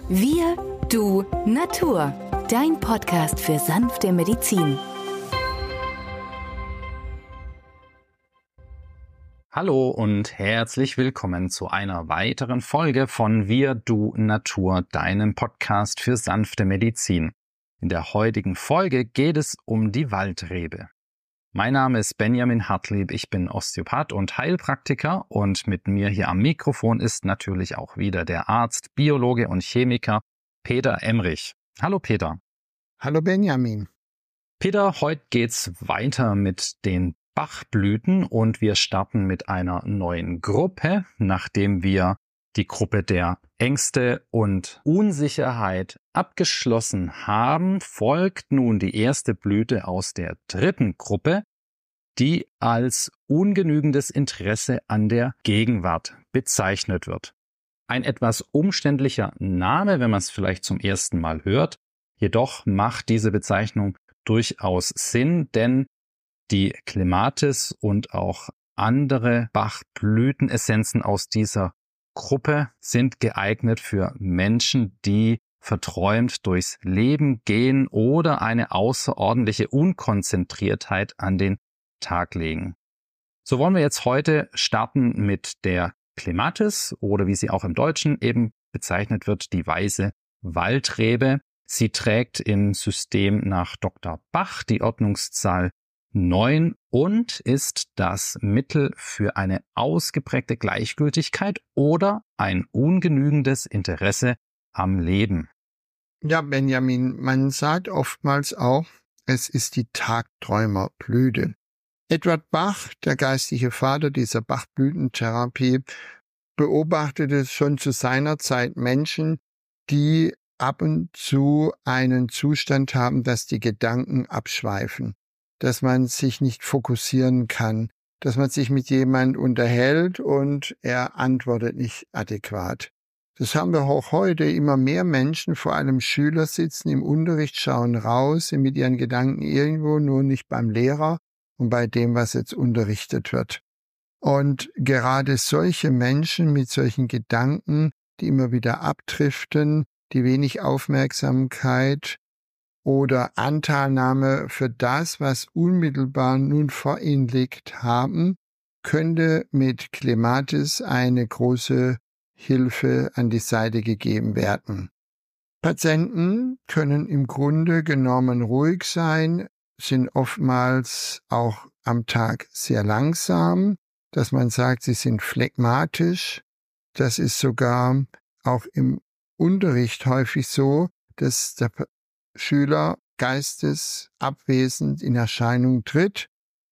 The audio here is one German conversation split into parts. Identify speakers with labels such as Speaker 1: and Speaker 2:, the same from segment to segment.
Speaker 1: Wir, du, Natur. Dein Podcast für sanfte Medizin.
Speaker 2: Hallo und herzlich willkommen zu einer weiteren Folge von Wir, du, Natur, deinem Podcast für sanfte Medizin. In der heutigen Folge geht es um die Waldrebe. Mein Name ist Benjamin Hartlieb, ich bin Osteopath und Heilpraktiker und mit mir hier am Mikrofon ist natürlich auch wieder der Arzt, Biologe und Chemiker Peter Emrich. Hallo Peter.
Speaker 3: Hallo Benjamin.
Speaker 2: Peter, heute geht's weiter mit den Bachblüten und wir starten mit einer neuen Gruppe, nachdem wir die Gruppe der Ängste und Unsicherheit abgeschlossen haben, folgt nun die erste Blüte aus der dritten Gruppe, die als ungenügendes Interesse an der Gegenwart bezeichnet wird. Ein etwas umständlicher Name, wenn man es vielleicht zum ersten Mal hört, jedoch macht diese Bezeichnung durchaus Sinn, denn die Clematis und auch andere Bachblütenessenzen aus dieser Gruppe sind geeignet für Menschen, die verträumt durchs Leben gehen oder eine außerordentliche Unkonzentriertheit an den Tag legen. So wollen wir jetzt heute starten mit der Clematis oder wie sie auch im Deutschen eben bezeichnet wird, die weiße Waldrebe. Sie trägt im System nach Dr. Bach die Ordnungszahl 9 und ist das Mittel für eine ausgeprägte Gleichgültigkeit oder ein ungenügendes Interesse am Leben.
Speaker 3: Ja, Benjamin, man sagt oftmals auch, es ist die Tagträumerblüte. Edward Bach, der geistige Vater dieser Bachblütentherapie, beobachtete schon zu seiner Zeit Menschen, die ab und zu einen Zustand haben, dass die Gedanken abschweifen, dass man sich nicht fokussieren kann, dass man sich mit jemand unterhält und er antwortet nicht adäquat. Das haben wir auch heute. Immer mehr Menschen, vor allem Schüler, sitzen im Unterricht, schauen raus, sind mit ihren Gedanken irgendwo, nur nicht beim Lehrer und bei dem, was jetzt unterrichtet wird. Und gerade solche Menschen mit solchen Gedanken, die immer wieder abdriften, die wenig Aufmerksamkeit oder Anteilnahme für das, was unmittelbar nun vor ihnen liegt, haben, könnte mit Clematis eine große Hilfe an die Seite gegeben werden. Patienten können im Grunde genommen ruhig sein, sind oftmals auch am Tag sehr langsam, dass man sagt, sie sind phlegmatisch. Das ist sogar auch im Unterricht häufig so, dass der Schüler geistesabwesend in Erscheinung tritt,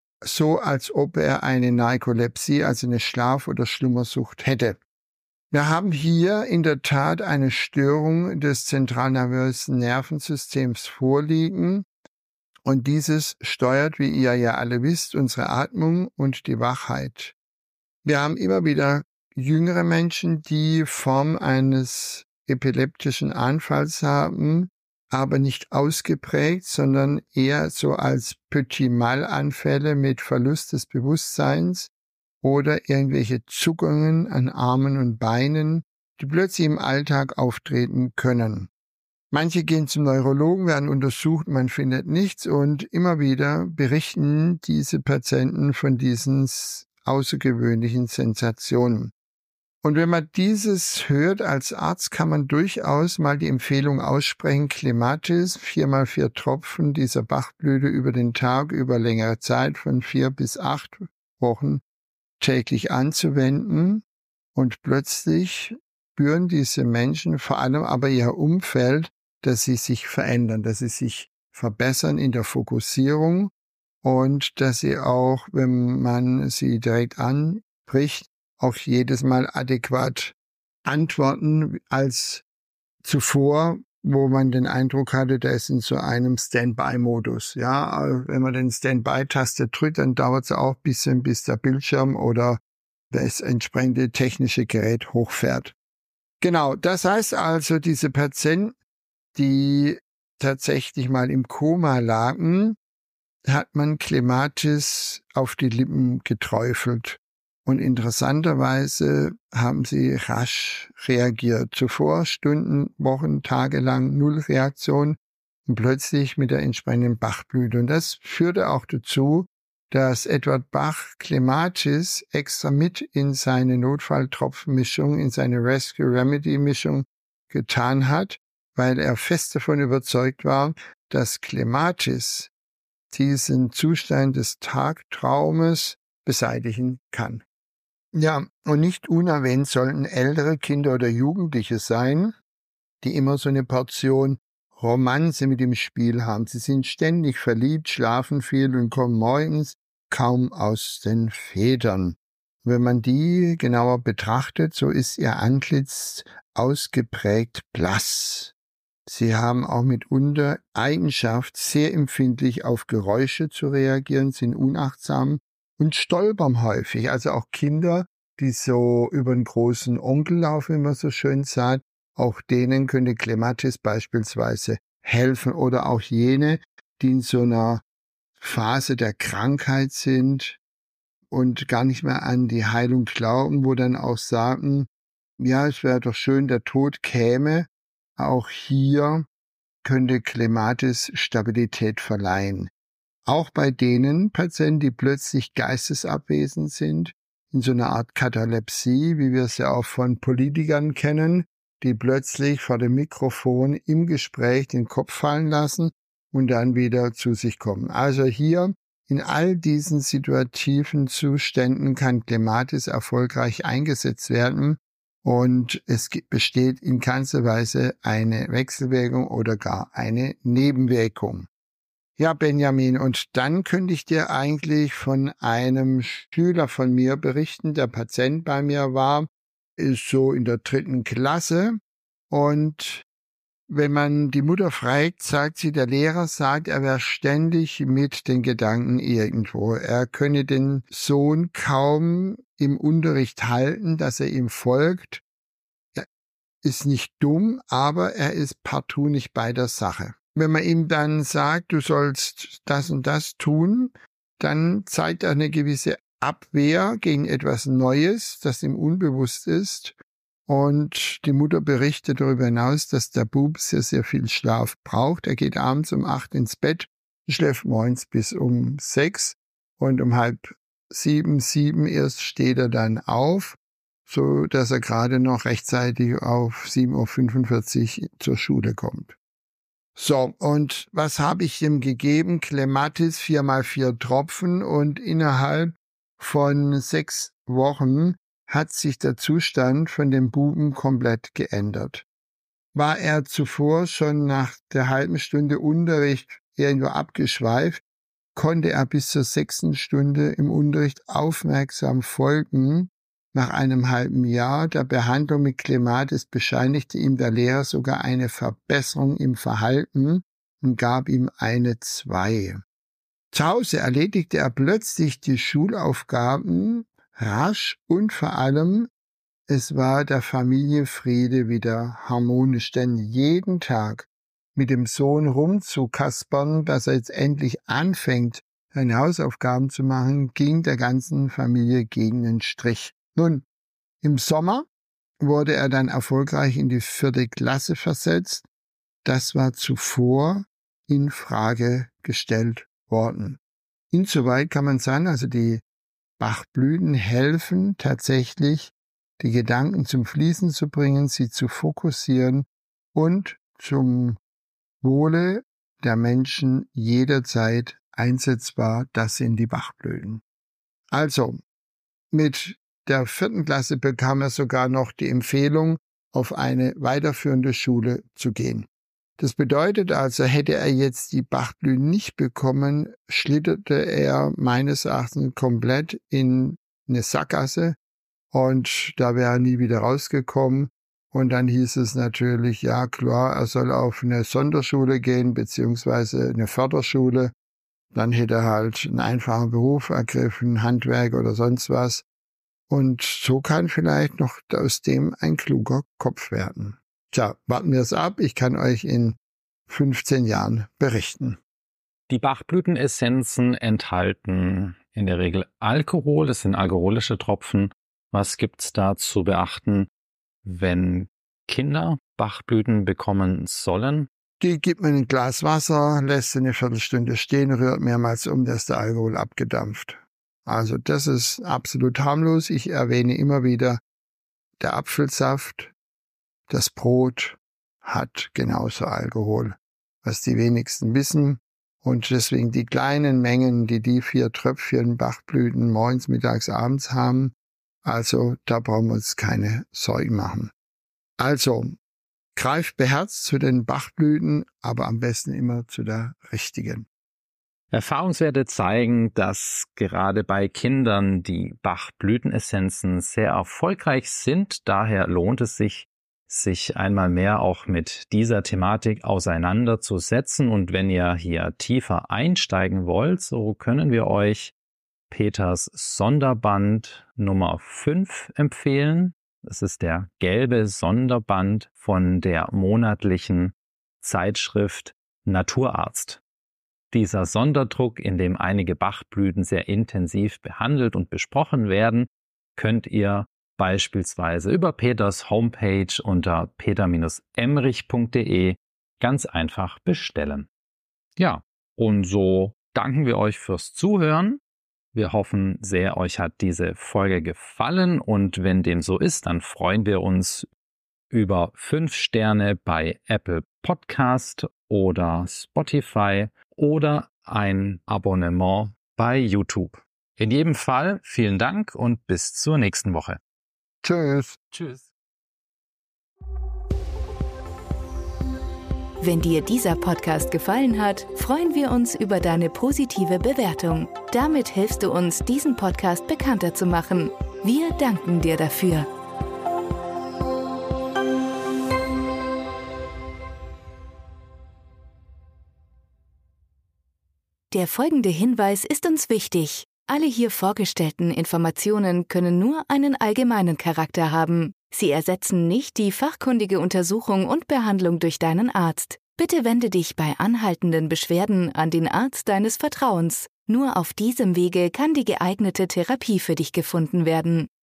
Speaker 3: so als ob er eine Narkolepsie, also eine Schlaf- oder Schlummersucht hätte. Wir haben hier in der Tat eine Störung des zentralnervösen Nervensystems vorliegen und dieses steuert, wie ihr ja alle wisst, unsere Atmung und die Wachheit. Wir haben immer wieder jüngere Menschen, die Form eines epileptischen Anfalls haben, aber nicht ausgeprägt, sondern eher so als Petit-Mal-Anfälle mit Verlust des Bewusstseins oder irgendwelche Zuckungen an Armen und Beinen, die plötzlich im Alltag auftreten können. Manche gehen zum Neurologen, werden untersucht, man findet nichts und immer wieder berichten diese Patienten von diesen außergewöhnlichen Sensationen. Und wenn man dieses hört als Arzt, kann man durchaus mal die Empfehlung aussprechen, Clematis, 4x4 Tropfen dieser Bachblüte über den Tag, über längere Zeit von 4 bis 8 Wochen täglich anzuwenden. Und plötzlich spüren diese Menschen, vor allem aber ihr Umfeld, dass sie sich verändern, dass sie sich verbessern in der Fokussierung und dass sie auch, wenn man sie direkt anspricht, auch jedes Mal adäquat antworten als zuvor, wo man den Eindruck hatte, der ist in so einem Standby-Modus. Ja, wenn man den Standby-Taste drückt, dann dauert es auch ein bisschen, bis der Bildschirm oder das entsprechende technische Gerät hochfährt. Genau, das heißt also, diese Patienten, die tatsächlich mal im Koma lagen, hat man Clematis auf die Lippen geträufelt. Und interessanterweise haben sie rasch reagiert. Zuvor Stunden, Wochen, Tage lang null Reaktion und plötzlich mit der entsprechenden Bachblüte. Und das führte auch dazu, dass Edward Bach Clematis extra mit in seine Notfalltropfenmischung, in seine Rescue Remedy Mischung getan hat, weil er fest davon überzeugt war, dass Clematis diesen Zustand des Tagtraumes beseitigen kann. Ja, und nicht unerwähnt sollten ältere Kinder oder Jugendliche sein, die immer so eine Portion Romanze mit im Spiel haben. Sie sind ständig verliebt, schlafen viel und kommen morgens kaum aus den Federn. Wenn man die genauer betrachtet, so ist ihr Antlitz ausgeprägt blass. Sie haben auch mitunter Eigenschaft, sehr empfindlich auf Geräusche zu reagieren, sind unachtsam und stolpern häufig. Also auch Kinder, die so über einen großen Onkel laufen, wie man so schön sagt, auch denen könnte Clematis beispielsweise helfen. Oder auch jene, die in so einer Phase der Krankheit sind und gar nicht mehr an die Heilung glauben, wo dann auch sagen, ja, es wäre doch schön, der Tod käme. Auch hier könnte Clematis Stabilität verleihen. Auch bei denen Patienten, die plötzlich geistesabwesend sind, in so einer Art Katalepsie, wie wir es ja auch von Politikern kennen, die plötzlich vor dem Mikrofon im Gespräch den Kopf fallen lassen und dann wieder zu sich kommen. Also hier in all diesen situativen Zuständen kann Clematis erfolgreich eingesetzt werden und es besteht in keinster Weise eine Wechselwirkung oder gar eine Nebenwirkung. Ja, Benjamin, und dann könnte ich dir eigentlich von einem Schüler von mir berichten, der Patient bei mir war, ist so in der 3. Klasse und wenn man die Mutter fragt, sagt sie, der Lehrer sagt, er wäre ständig mit den Gedanken irgendwo. Er könne den Sohn kaum im Unterricht halten, dass er ihm folgt. Er ist nicht dumm, aber er ist partout nicht bei der Sache. Wenn man ihm dann sagt, du sollst das und das tun, dann zeigt er eine gewisse Abwehr gegen etwas Neues, das ihm unbewusst ist. Und die Mutter berichtet darüber hinaus, dass der Bub sehr, sehr viel Schlaf braucht. Er geht abends um 8 ins Bett, schläft morgens bis um 6 und um 6:30, 7 erst steht er dann auf, so dass er gerade noch rechtzeitig auf 7:45 Uhr zur Schule kommt. So, und was habe ich ihm gegeben? Clematis 4x4 Tropfen und innerhalb von 6 Wochen hat sich der Zustand von dem Buben komplett geändert. War er zuvor schon nach der halben Stunde Unterricht irgendwo abgeschweift, konnte er bis zur 6. Stunde im Unterricht aufmerksam folgen. Nach einem halben Jahr der Behandlung mit Clematis bescheinigte ihm der Lehrer sogar eine Verbesserung im Verhalten und gab ihm eine 2. Zu Hause erledigte er plötzlich die Schulaufgaben rasch und vor allem, es war der Familienfriede wieder harmonisch, denn jeden Tag mit dem Sohn rumzukaspern, dass er jetzt endlich anfängt, seine Hausaufgaben zu machen, ging der ganzen Familie gegen den Strich. Nun, im Sommer wurde er dann erfolgreich in die 4. Klasse versetzt. Das war zuvor in Frage gestellt worden. Insoweit kann man sagen, also die Bachblüten helfen tatsächlich, die Gedanken zum Fließen zu bringen, sie zu fokussieren und zum Wohle der Menschen jederzeit einsetzbar. Das sind die Bachblüten. Also, mit der 4. Klasse bekam er sogar noch die Empfehlung, auf eine weiterführende Schule zu gehen. Das bedeutet also, hätte er jetzt die Bachblüten nicht bekommen, schlitterte er meines Erachtens komplett in eine Sackgasse und da wäre er nie wieder rausgekommen. Und dann hieß es natürlich, ja klar, er soll auf eine Sonderschule gehen, beziehungsweise eine Förderschule. Dann hätte er halt einen einfachen Beruf ergriffen, Handwerk oder sonst was. Und so kann vielleicht noch aus dem ein kluger Kopf werden. Tja, warten wir es ab. Ich kann euch in 15 Jahren berichten.
Speaker 2: Die Bachblütenessenzen enthalten in der Regel Alkohol, es sind alkoholische Tropfen. Was gibt's da zu beachten, wenn Kinder Bachblüten bekommen sollen?
Speaker 3: Die gibt man in ein Glas Wasser, lässt sie eine Viertelstunde stehen, rührt mehrmals um, dass der Alkohol abgedampft. Also das ist absolut harmlos. Ich erwähne immer wieder, der Apfelsaft, das Brot hat genauso Alkohol, was die wenigsten wissen. Und deswegen die kleinen Mengen, die 4 Tröpfchen Bachblüten morgens, mittags, abends haben, also da brauchen wir uns keine Sorgen machen. Also greift beherzt zu den Bachblüten, aber am besten immer zu der richtigen.
Speaker 2: Erfahrungswerte zeigen, dass gerade bei Kindern die Bachblütenessenzen sehr erfolgreich sind. Daher lohnt es sich einmal mehr auch mit dieser Thematik auseinanderzusetzen. Und wenn ihr hier tiefer einsteigen wollt, so können wir euch Peters Sonderband Nummer 5 empfehlen. Das ist der gelbe Sonderband von der monatlichen Zeitschrift Naturarzt. Dieser Sonderdruck, in dem einige Bachblüten sehr intensiv behandelt und besprochen werden, könnt ihr beispielsweise über Peters Homepage unter peter-emrich.de ganz einfach bestellen. Ja, und so danken wir euch fürs Zuhören. Wir hoffen sehr, euch hat diese Folge gefallen und wenn dem so ist, dann freuen wir uns über 5 Sterne bei Apple Podcast oder Spotify oder ein Abonnement bei YouTube. In jedem Fall vielen Dank und bis zur nächsten Woche.
Speaker 3: Tschüss.
Speaker 2: Tschüss.
Speaker 1: Wenn dir dieser Podcast gefallen hat, freuen wir uns über deine positive Bewertung. Damit hilfst du uns, diesen Podcast bekannter zu machen. Wir danken dir dafür. Der folgende Hinweis ist uns wichtig. Alle hier vorgestellten Informationen können nur einen allgemeinen Charakter haben. Sie ersetzen nicht die fachkundige Untersuchung und Behandlung durch deinen Arzt. Bitte wende dich bei anhaltenden Beschwerden an den Arzt deines Vertrauens. Nur auf diesem Wege kann die geeignete Therapie für dich gefunden werden.